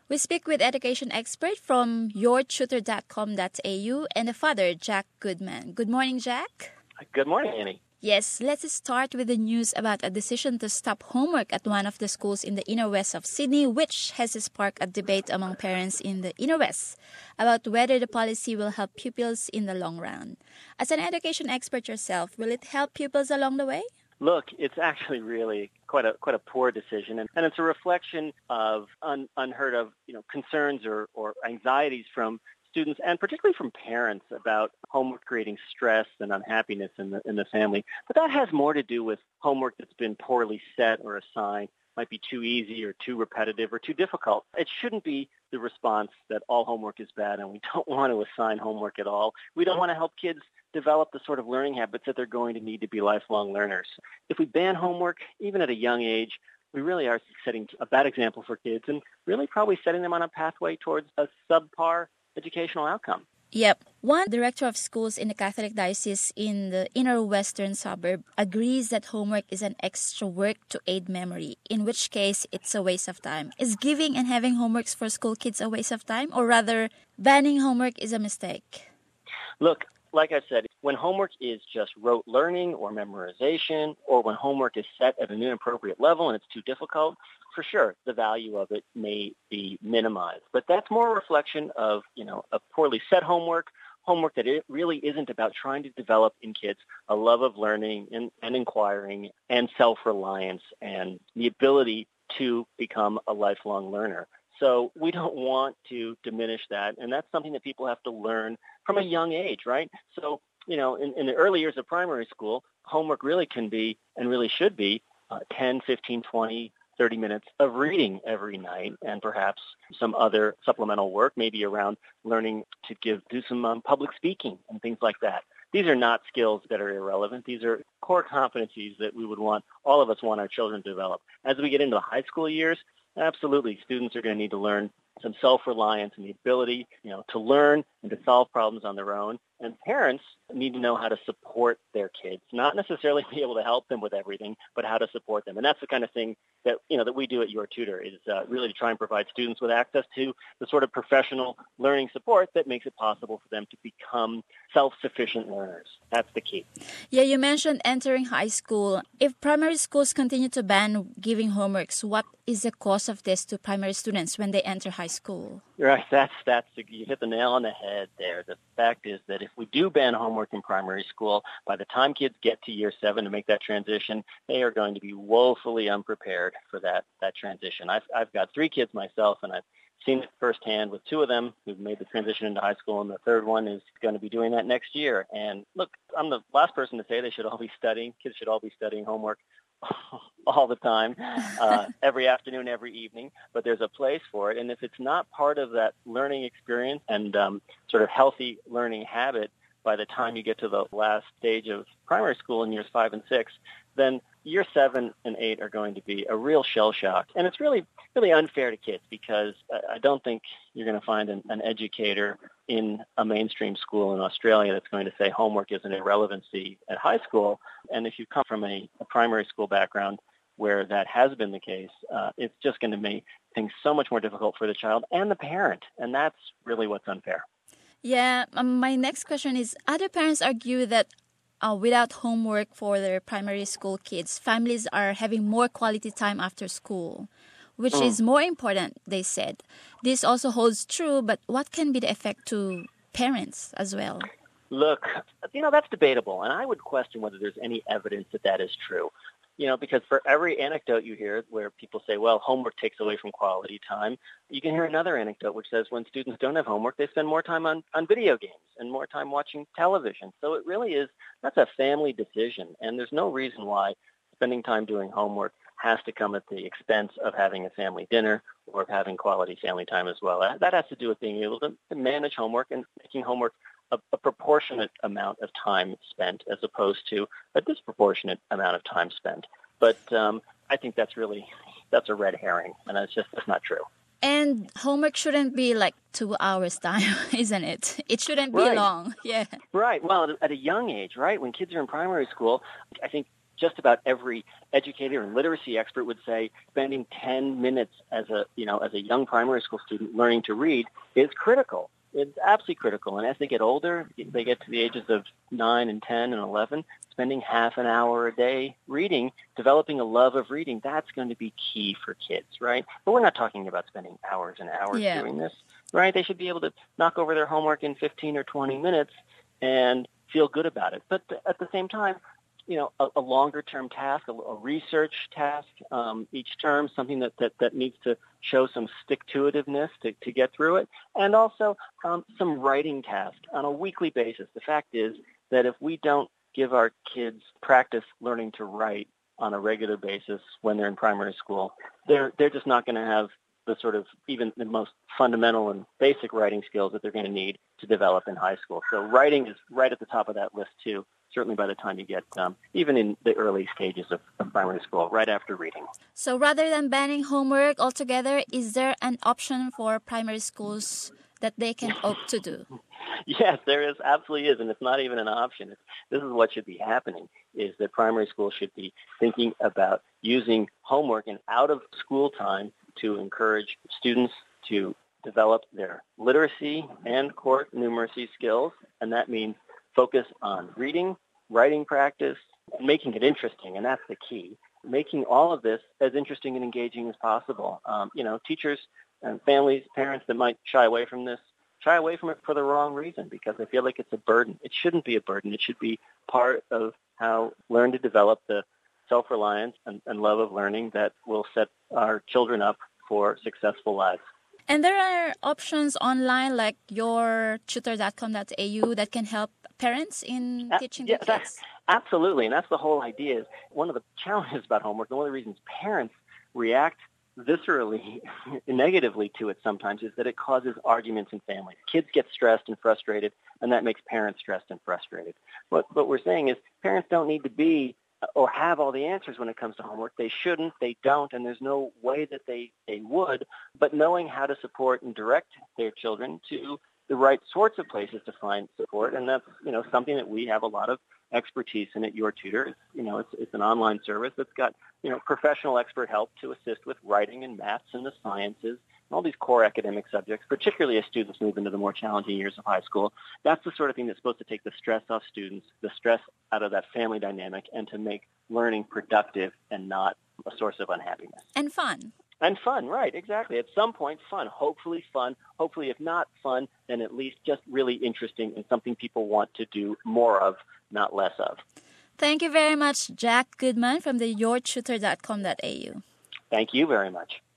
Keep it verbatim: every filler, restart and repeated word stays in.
We speak with education expert from your tutor dot com dot a u and the father, Jack Goodman. Good morning, Jack. Good morning, Annie. Yes, let's start with the news about a decision to stop homework at one of the schools in the inner west of Sydney, which has sparked a debate among parents in the inner west about whether the policy will help pupils in the long run. As an education expert yourself, will it help pupils along the way? Look, it's actually really quite a quite a poor decision, and, and it's a reflection of un, unheard of you know concerns or, or anxieties from students and particularly from parents about homework creating stress and unhappiness in the in the family. But that has more to do with homework that's been poorly set or assigned, might be too easy or too repetitive or too difficult. It shouldn't be the response that all homework is bad and we don't want to assign homework at all. We don't want to help kids develop the sort of learning habits that they're going to need to be lifelong learners. If we ban homework, even at a young age, we really are setting a bad example for kids and really probably setting them on a pathway towards a subpar educational outcome. Yep. One director of schools in the Catholic Diocese in the inner western suburb agrees that homework is an extra work to aid memory, in which case it's a waste of time. Is giving and having homeworks for school kids a waste of time, or rather, banning homework is a mistake? Look, like I said, when homework is just rote learning or memorization, or when homework is set at an inappropriate level and it's too difficult, for sure, the value of it may be minimized. But that's more a reflection of, you know, a poorly set homework, homework that it really isn't about trying to develop in kids a love of learning and, and inquiring and self-reliance and the ability to become a lifelong learner. So we don't want to diminish that, and that's something that people have to learn from a young age, right? So, you know, in, in the early years of primary school, homework really can be and really should be uh, ten, fifteen, twenty, thirty minutes of reading every night and perhaps some other supplemental work, maybe around learning to give do some um, public speaking and things like that. These are not skills that are irrelevant. These are core competencies that we would want, all of us want our children to develop. As we get into the high school years, absolutely, students are going to need to learn some self-reliance and the ability, you know, to learn and to solve problems on their own. And parents need to know how to support their kids, not necessarily be able to help them with everything, but how to support them. And that's the kind of thing that, you know, that we do at Your Tutor is uh, really to try and provide students with access to the sort of professional learning support that makes it possible for them to become self-sufficient learners. That's the key. Yeah, you mentioned entering high school. If primary schools continue to ban giving homeworks, what is the cost of this to primary students when they enter high school? Right, that's that's you hit the nail on the head there. The fact is that if we do ban homework in primary school, by the time kids get to year seven to make that transition, they are going to be woefully unprepared for that that transition. I've I've got three kids myself, and I've seen it firsthand with two of them who've made the transition into high school, and the third one is going to be doing that next year. And look, I'm the last person to say they should all be studying. Kids should all be studying homework all the time, uh, every afternoon, every evening, but there's a place for it. And if it's not part of that learning experience and um, sort of healthy learning habit by the time you get to the last stage of primary school in years five and six, then year seven and eight are going to be a real shell shock. And it's really, really unfair to kids because I don't think you're going to find an, an educator in a mainstream school in Australia that's going to say homework is an irrelevancy at high school. And if you come from a, a primary school background where that has been the case, uh, it's just going to make things so much more difficult for the child and the parent. And that's really what's unfair. Yeah, um, my next question is, other parents argue that uh, without homework for their primary school kids, families are having more quality time after school, which mm. is more important, they said. This also holds true, but what can be the effect to parents as well? Look, you know, that's debatable, and I would question whether there's any evidence that that is true. You know, because for every anecdote you hear where people say, well, homework takes away from quality time, you can hear another anecdote which says when students don't have homework, they spend more time on, on video games and more time watching television. So it really is, that's a family decision. And there's no reason why spending time doing homework has to come at the expense of having a family dinner or of having quality family time as well. That has to do with being able to manage homework and making homework A, a proportionate amount of time spent as opposed to a disproportionate amount of time spent. But um, I think that's really, that's a red herring, and it's just that's not true. And homework shouldn't be like two hours time, isn't it? It shouldn't be right. long. Yeah. Right. Well, at a young age, right, when kids are in primary school, I think just about every educator and literacy expert would say spending ten minutes as a, you know, as a young primary school student learning to read is critical. It's absolutely critical. And as they get older, they get to the ages of nine and ten and eleven, spending half an hour a day reading, developing a love of reading, that's going to be key for kids, right? But we're not talking about spending hours and hours yeah. doing this, right? They should be able to knock over their homework in fifteen or twenty minutes and feel good about it. But at the same time, you know, a, a longer-term task, a, a research task um, each term, something that, that, that needs to show some stick-to-itiveness to, to get through it, and also um, some writing task on a weekly basis. The fact is that if we don't give our kids practice learning to write on a regular basis when they're in primary school, they're they're just not going to have the sort of even the most fundamental and basic writing skills that they're going to need to develop in high school. So writing is right at the top of that list, too, certainly by the time you get um, even in the early stages of, of primary school, right after reading. So rather than banning homework altogether, is there an option for primary schools that they can opt to do? Yes, there is, absolutely is, and it's not even an option. It's, this is what should be happening, is that primary school should be thinking about using homework and out-of-school time to encourage students to develop their literacy and core numeracy skills, and that means focus on reading, writing practice, and making it interesting, and that's the key. Making all of this as interesting and engaging as possible. Um, you know, teachers and families, parents that might shy away from this, shy away from it for the wrong reason, because they feel like it's a burden. It shouldn't be a burden. It should be part of how learn to develop the self-reliance and, and love of learning that will set our children up for successful lives. And there are options online like your tutor dot com dot a u that can help parents in uh, teaching yeah, their kids. Absolutely, and that's the whole idea. Is one of the challenges about homework, and one of the reasons parents react viscerally negatively to it sometimes, is that it causes arguments in families. Kids get stressed and frustrated, and that makes parents stressed and frustrated. What, what we're saying is parents don't need to be or have all the answers when it comes to homework. They shouldn't, they don't, and there's no way that they, they would. But knowing how to support and direct their children to the right sorts of places to find support, and that's, you know, something that we have a lot of expertise in at Your Tutor. It's, you know, it's, it's an online service that's got, you know, professional expert help to assist with writing and maths and the sciences and all these core academic subjects, particularly as students move into the more challenging years of high school. That's the sort of thing that's supposed to take the stress off students, the stress out of that family dynamic, and to make learning productive and not a source of unhappiness. And fun. And fun, right, exactly. At some point, fun. Hopefully fun. Hopefully, if not fun, then at least just really interesting and something people want to do more of, not less of. Thank you very much, Jack Goodman from the your tutor dot com dot a u. Thank you very much.